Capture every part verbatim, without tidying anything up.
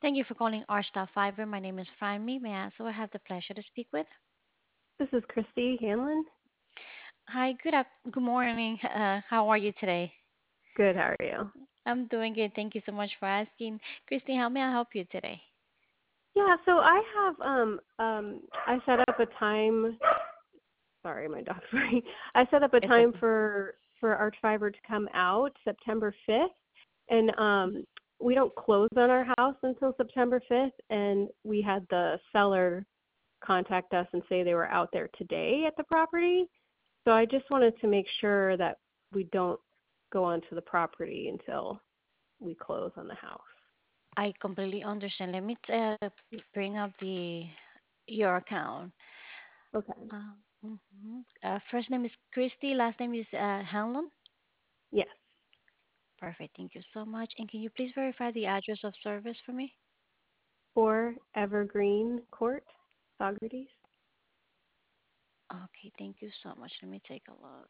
Thank you for calling R Star Fiber. My name is Fryme. May I ask who I have the pleasure to speak with? This is Christy Hanlon. Hi, good up, good morning. Uh, how are you today? Good, how are you? I'm doing good. Thank you so much for asking. Christy, how may I help you today? Yeah, so I have um um I set up a time. Sorry, my dog's sorry. I set up a It's time okay. for for Arch Fiber to come out September fifth, and um we don't close on our house until September fifth, and we had the seller contact us and say they were out there today at the property. So I just wanted to make sure that we don't go onto the property until we close on the house. I completely understand. Let me uh, bring up the your account. Okay. Uh, mhm. uh, first name is Christy. Last name is uh, Hanlon. Yes. Perfect. Thank you so much. And can you please verify the address of service for me? For Evergreen Court, Socrates. Okay. Thank you so much. Let me take a look.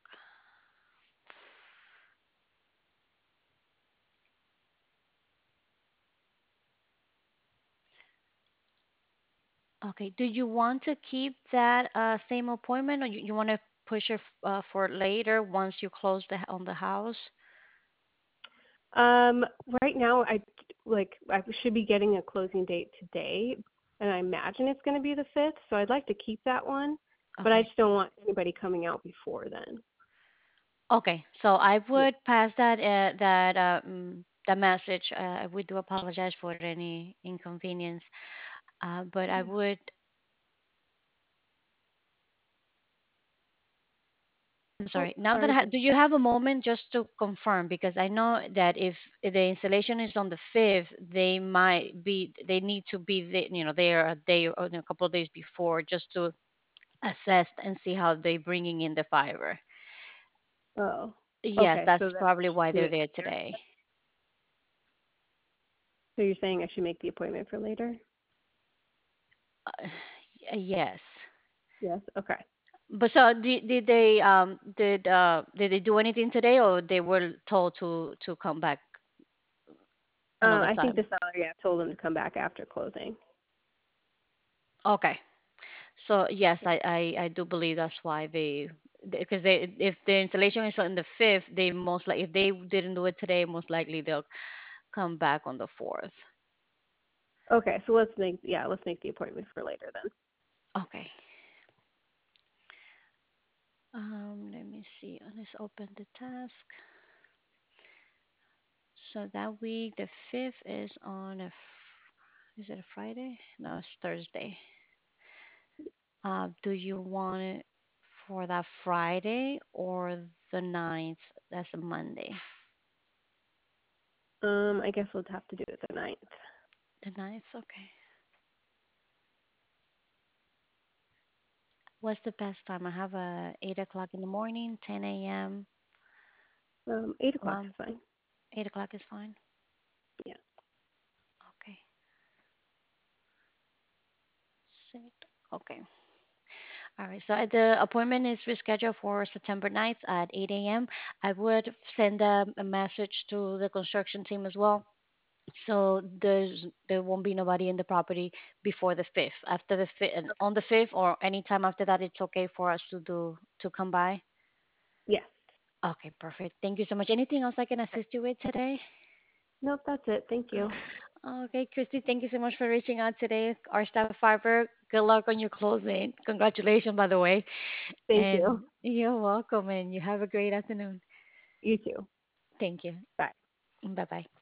Okay. Do you want to keep that uh, same appointment, or you, you want to push it f- uh, for later once you close the on the house? Um, right now, I like I should be getting a closing date today, and I imagine it's going to be the fifth. So I'd like to keep that one, but I Okay. just don't want anybody coming out before then. Okay. So I Yeah. would pass that uh, that uh, mm, the message. Uh, we do apologize for any inconvenience, uh, but I would. I'm Oh, sorry. Now that I sorry. ha- do you have a moment just to confirm? Because I know that if the installation is on the fifth, they might be they need to be the, you know there a day or a couple of days before just to assess and see how they're bringing in the fiber. Oh, Yes, okay. So that's then I probably should why do they're it there later. today. So you're saying I should make the appointment for later? Uh, yes. Yes. Okay. But so did, did they um did uh did they do anything today, or they were told to to come back Uh, another I think time? the seller, yeah, told them to come back after closing. Okay. So yes, I, I, I do believe that's why they, because they, if the installation is on the fifth, they most like if they didn't do it today, most likely they'll come back on the fourth. Okay. So let's make yeah, let's make the appointment for later then. Okay. Um, let me see. Let's open the task. So that week, the fifth is on a, f- is it a Friday? No, it's Thursday. Uh, do you want it for that Friday or the ninth? That's a Monday. Um, I guess we'll have to do it the ninth. The ninth, okay. What's the best time? I have a eight o'clock in the morning, ten a m. Um, eight o'clock is Um, fine. eight o'clock is fine. Yeah. Okay. Sit. Okay. All right. So uh, the appointment is rescheduled for September ninth at eight a m. I would send a, a message to the construction team as well. So there's there won't be nobody in the property before the fifth. After the fifth, on the fifth or any time after that, it's okay for us to do to come by. Yes. Okay, perfect. Thank you so much. Anything else I can Okay. assist you with today? Nope, that's it. Thank you. Okay, Christy, thank you so much for reaching out today. Our staff fiber, good luck on your closing. Congratulations, by the way. Thank you. And you're welcome, and you have a great afternoon. You too. Thank you. Bye. Bye bye.